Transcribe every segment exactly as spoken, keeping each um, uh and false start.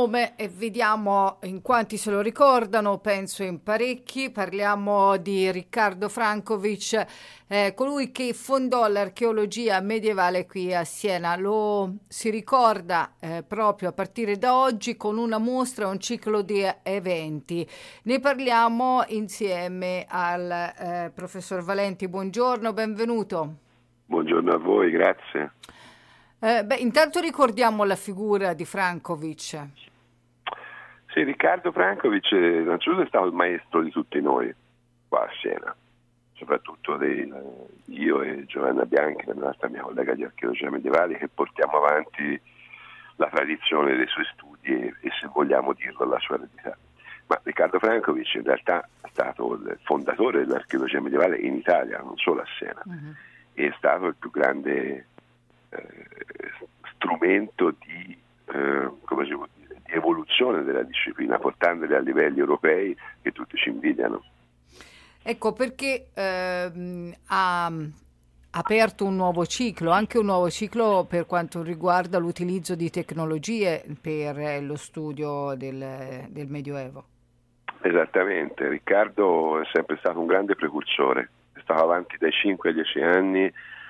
nome e vediamo in quanti se lo ricordano, penso in parecchi. Parliamo di Riccardo Frankovic, eh, colui che fondò l'archeologia medievale qui a Siena. Lo si ricorda eh, proprio a partire da oggi con una mostra, un ciclo di eventi. Ne parliamo insieme al eh, professor Valenti. Buongiorno, benvenuto. Buongiorno a voi, grazie. Eh, beh, intanto ricordiamo la figura di Frankovic. Sì, Riccardo Frankovic innanzitutto è stato il maestro di tutti noi qua a Siena, soprattutto dei, io e Giovanna Bianchi, la nostra mia collega di archeologia medievale, che portiamo avanti la tradizione dei suoi studi e, e se vogliamo dirlo, la sua eredità. Ma Riccardo Frankovic in realtà è stato il fondatore dell'archeologia medievale in Italia, non solo a Siena, uh-huh. È stato il più grande strumento di, eh, come si può dire, di evoluzione della disciplina, portandoli a livelli europei che tutti ci invidiano. Ecco perché ehm, ha aperto un nuovo ciclo, anche un nuovo ciclo per quanto riguarda l'utilizzo di tecnologie per lo studio del, del Medioevo. Esattamente, Riccardo è sempre stato un grande precursore, è stato avanti dai cinque ai dieci anni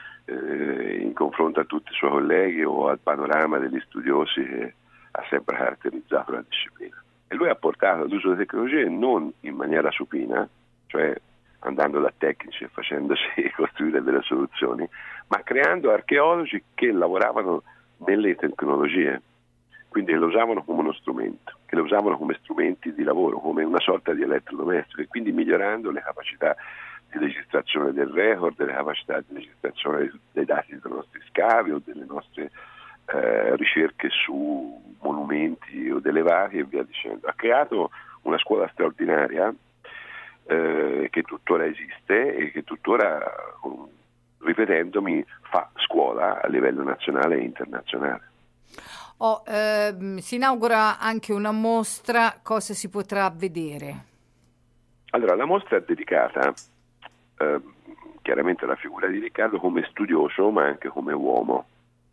in confronto a tutti i suoi colleghi o al panorama degli studiosi che ha sempre caratterizzato la disciplina. E lui ha portato l'uso delle tecnologie non in maniera supina, cioè andando da tecnici e facendosi costruire delle soluzioni, ma creando archeologi che lavoravano nelle tecnologie, quindi che lo usavano come uno strumento, che lo usavano come strumenti di lavoro, come una sorta di elettrodomestico, e quindi migliorando le capacità di registrazione del record, delle capacità di registrazione dei dati dei nostri scavi o delle nostre eh, ricerche su monumenti o delle varie e via dicendo. Ha creato una scuola straordinaria eh, che tuttora esiste e che tuttora, ripetendomi, fa scuola a livello nazionale e internazionale. Oh, ehm, si inaugura anche una mostra, cosa si potrà vedere? Allora, la mostra è dedicata Uh, chiaramente la figura di Riccardo come studioso ma anche come uomo.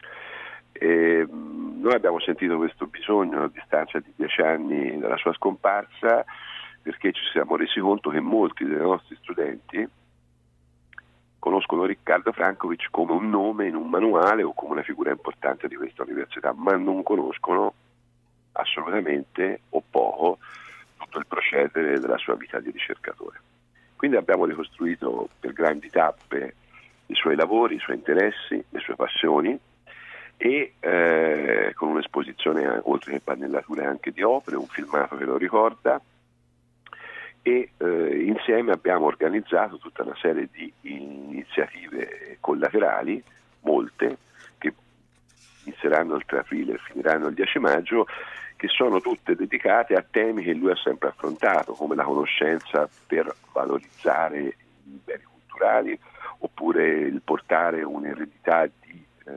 E, um, noi abbiamo sentito questo bisogno a distanza di dieci anni dalla sua scomparsa, perché ci siamo resi conto che molti dei nostri studenti conoscono Riccardo Frankovic come un nome in un manuale o come una figura importante di questa università, ma non conoscono assolutamente o poco tutto il procedere della sua vita di ricercatore. Quindi abbiamo ricostruito per grandi tappe i suoi lavori, i suoi interessi, le sue passioni e eh, con un'esposizione oltre che pannellature anche di opere, un filmato che lo ricorda e eh, insieme abbiamo organizzato tutta una serie di iniziative collaterali, molte, che inizieranno il tre aprile e finiranno il dieci maggio, che sono tutte dedicate a temi che lui ha sempre affrontato, come la conoscenza per valorizzare i beni culturali, oppure il portare un'eredità di, eh,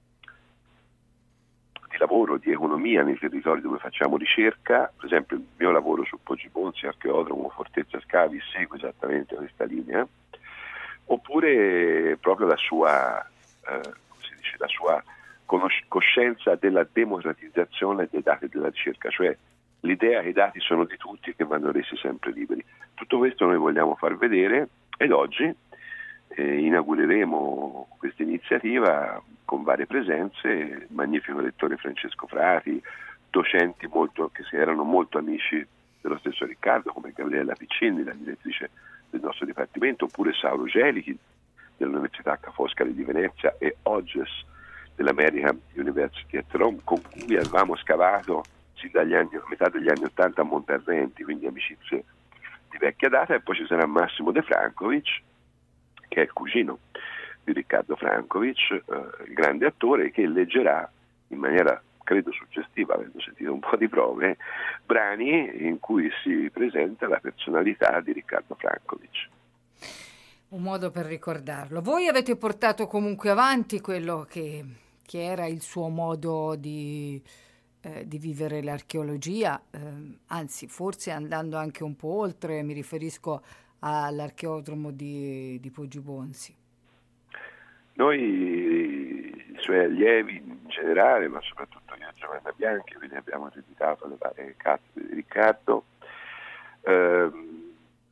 di lavoro, di economia nei territori dove facciamo ricerca. Per esempio il mio lavoro su Poggibonsi, Archeodromo, Fortezza Scavi segue esattamente questa linea, oppure proprio la sua, eh, come si dice, la sua coscienza della democratizzazione dei dati della ricerca, cioè l'idea che i dati sono di tutti e che vanno resi sempre liberi. Tutto questo noi vogliamo far vedere ed oggi eh, inaugureremo questa iniziativa con varie presenze, il magnifico lettore Francesco Frati, docenti molto, che erano molto amici dello stesso Riccardo, come Gabriella Piccini, la direttrice del nostro dipartimento, oppure Sauro Gelichi dell'Università Ca' Foscari di Venezia e Hodges dell'American University at Rome, con cui avevamo scavato sin dagli anni, a metà degli anni Ottanta a Monte Arventi, quindi amicizie di vecchia data. E poi ci sarà Massimo De Frankovic, che è il cugino di Riccardo Frankovic, eh, il grande attore, che leggerà in maniera credo suggestiva, avendo sentito un po' di prove, brani in cui si presenta la personalità di Riccardo Frankovic. Un modo per ricordarlo. Voi avete portato comunque avanti quello che, che era il suo modo di, eh, di vivere l'archeologia, eh, anzi forse andando anche un po' oltre, mi riferisco all'archeodromo di, di Poggibonsi. Noi, i suoi allievi in generale, ma soprattutto io e Giovanna Bianchi, quindi abbiamo ereditato le varie cattedre di Riccardo. Ehm,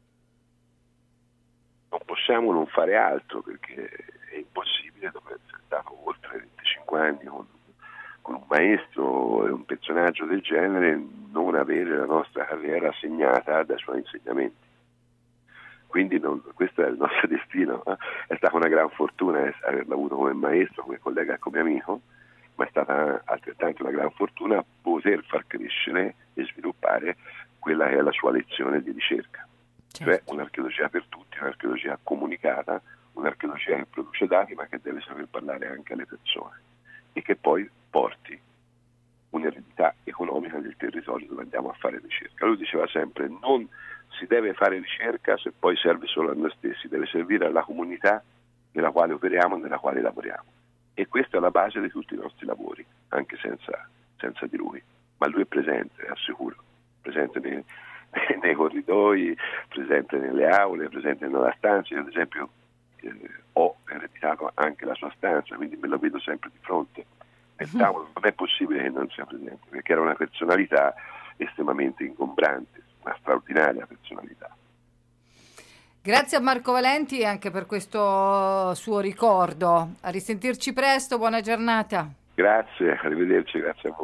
non possiamo non fare altro, perché è impossibile, dopo essere stato oltre venticinque anni con, con un maestro e un personaggio del genere, non avere la nostra carriera segnata dai suoi insegnamenti. Quindi non, questo è il nostro destino. Eh? È stata una gran fortuna averlo avuto come maestro, come collega e come amico, ma è stata altrettanto una gran fortuna poter far crescere e sviluppare quella che è la sua lezione di ricerca, certo. Cioè un'archeologia per tutti, un'archeologia comunicata, un'archeologia che produce dati ma che deve saper parlare anche alle persone e che poi porti un'eredità economica del territorio dove andiamo a fare ricerca. Lui diceva sempre: non si deve fare ricerca se poi serve solo a noi stessi, deve servire alla comunità nella quale operiamo, nella quale lavoriamo. E questa è la base di tutti i nostri lavori, anche senza, senza di lui. Ma lui è presente, assicuro, presente nei, nei corridoi, presente nelle aule, presente nella stanza. Io ad esempio eh, ho ereditato anche la sua stanza, quindi me lo vedo sempre di fronte. E tavolo, non è possibile che non sia presente, perché era una personalità estremamente ingombrante, una straordinaria personalità. Grazie a Marco Valenti anche per questo suo ricordo. A risentirci presto, buona giornata. Grazie, arrivederci, grazie a voi.